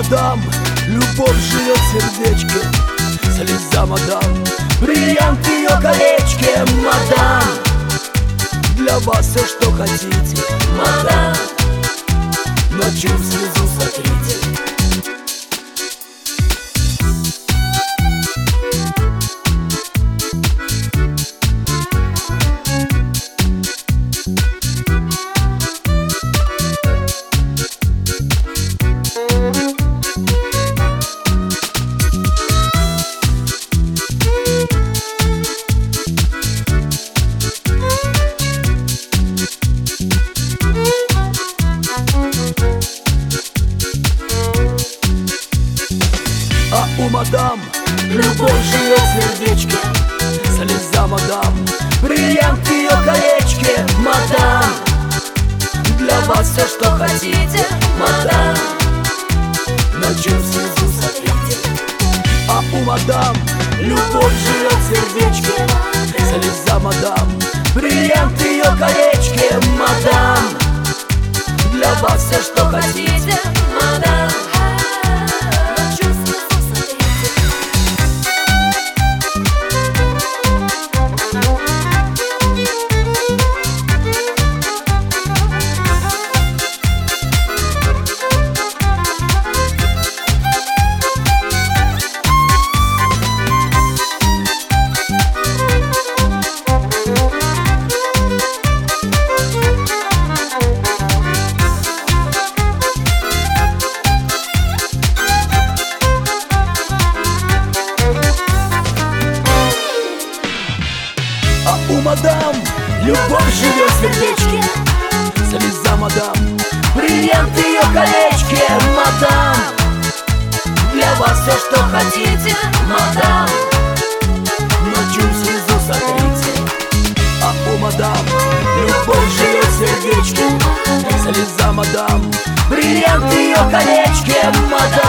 мадам, любовь живет в сердечке. Слеза, мадам, бриллиант в ее колечке. Мадам, для вас все, что хотите. Мадам, ночью в слезу сотрите. У мадам любовь живет в сердечке. Слеза, мадам, бриллиант в ее колечке. Мадам, для вас все, что хотите. Мадам, ночью в слезу сотрите. А у мадам любовь живет в сердечке. Слеза, мадам, бриллиант в ее колечке. Мадам, для вас все, что хотите. Мадам, у мадам любовь живет в сердечке. Слеза, мадам, бриллиант в ее колечке. Мадам, для вас все, что хотите. Мадам, ночью в слезу сотрите. А у мадам любовь живет в сердечке. Слеза, мадам, бриллиант в ее колечке. Мадам,